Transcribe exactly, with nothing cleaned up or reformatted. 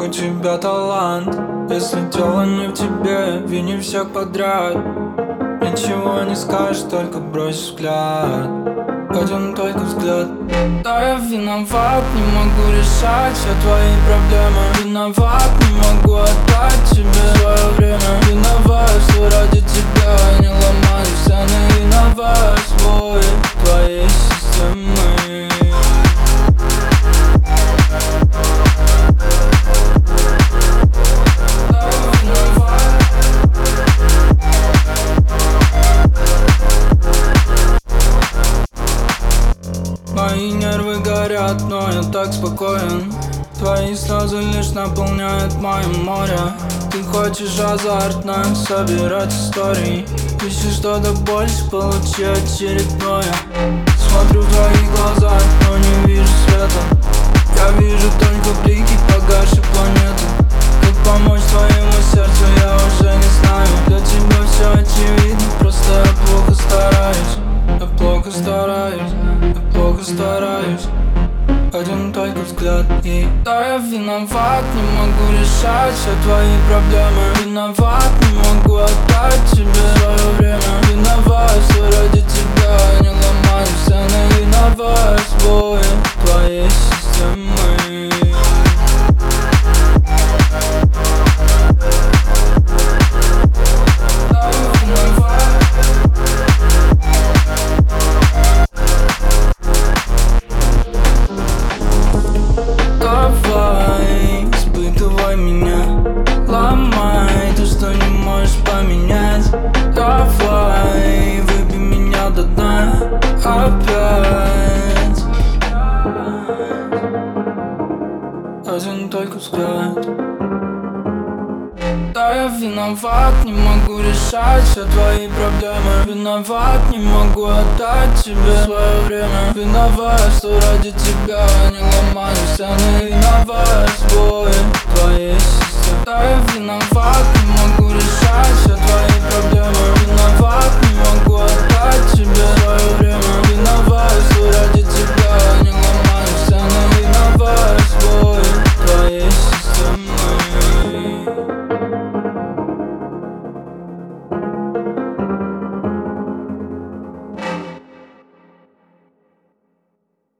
у тебя талант. Если дело не в тебе, вини всех подряд. Ничего не скажешь, только брось взгляд. Один только взгляд. Да, я виноват, не могу решать все твои проблемы. Виноват, не могу отдать тебе свое время. Виноват, что ради тебя не ломаю стены. Виноват, свой твоей системы. Мои нервы горят, но я так спокоен. Твои слезы лишь наполняют мое море. Ты хочешь азартно собирать истории. Ищешь что-то больше, получи очередное. Смотрю в твои глаза, но не вижу света. Я вижу только блики погасшей планеты. Как помочь твоему сердцу, я уже не знаю. Для тебя все очевидно, просто я плохо стараюсь. Я плохо стараюсь, я плохо стараюсь. Один только взгляд и да, я виноват, не могу решать все твои проблемы. Виноват, не могу отдать тебе свое время. Виноват, что ради тебя не ломаю стены. Виноват, сбои твоей системы. Давай, испытывай меня, ломай то, что не можешь поменять. Давай, выбей меня до дна опять. Один только взгляд. Да, я виноват, не могу решать все твои проблемы. Виноват, не могу отдать тебе свое время. Виноват, что ради тебя не ломаю стены. Виноват, сбои твоей системы. Да, я виноват, не могу решать